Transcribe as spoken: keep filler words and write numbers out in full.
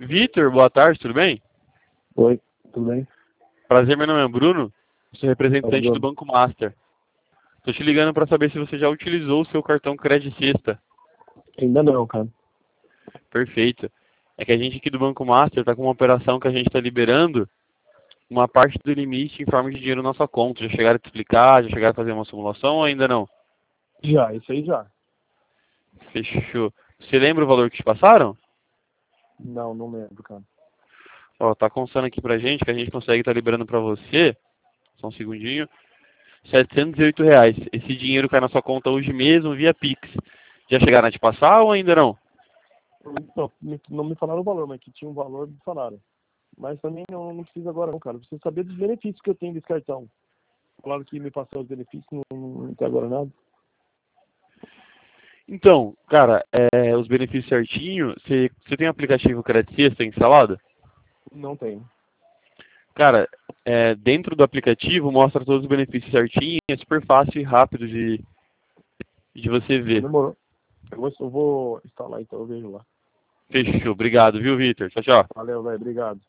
Vitor, boa tarde, tudo bem? Oi, tudo bem? Prazer, meu nome é Bruno, sou Fala, representante do Bruno. Banco Master. Estou te ligando para saber se você já utilizou o seu cartão Credit Sexta. Ainda não, cara. Perfeito. É que a gente aqui do Banco Master está com uma operação que a gente está liberando uma parte do limite em forma de dinheiro na sua conta. Já chegaram a te explicar, já chegaram a fazer uma simulação ou ainda não? Já, isso aí já. Fechou. Você lembra o valor que te passaram? Não, não lembro, cara. Ó, tá constando aqui pra gente que a gente consegue estar liberando para você, só um segundinho, setecentos e oito reais. Esse dinheiro cai na sua conta hoje mesmo via Pix. Já chegaram a te passar ou ainda não? Não, me- não me falaram o valor, mas que tinha um valor, me falaram. Mas também não, não precisa agora não, cara. Preciso saber dos benefícios que eu tenho desse cartão. Falaram que me passou os benefícios, não, não, não tem agora nada. Então, cara, é, os benefícios certinho, você você tem o aplicativo Credit Sexta instalado? Não tenho. Cara, é, dentro do aplicativo mostra todos os benefícios certinho, é super fácil e rápido de, de você Então ver. demorou. Eu vou, eu vou instalar então, eu vejo lá. Fechou, obrigado, viu, Vitor? Tchau, tchau. Valeu, velho. Obrigado.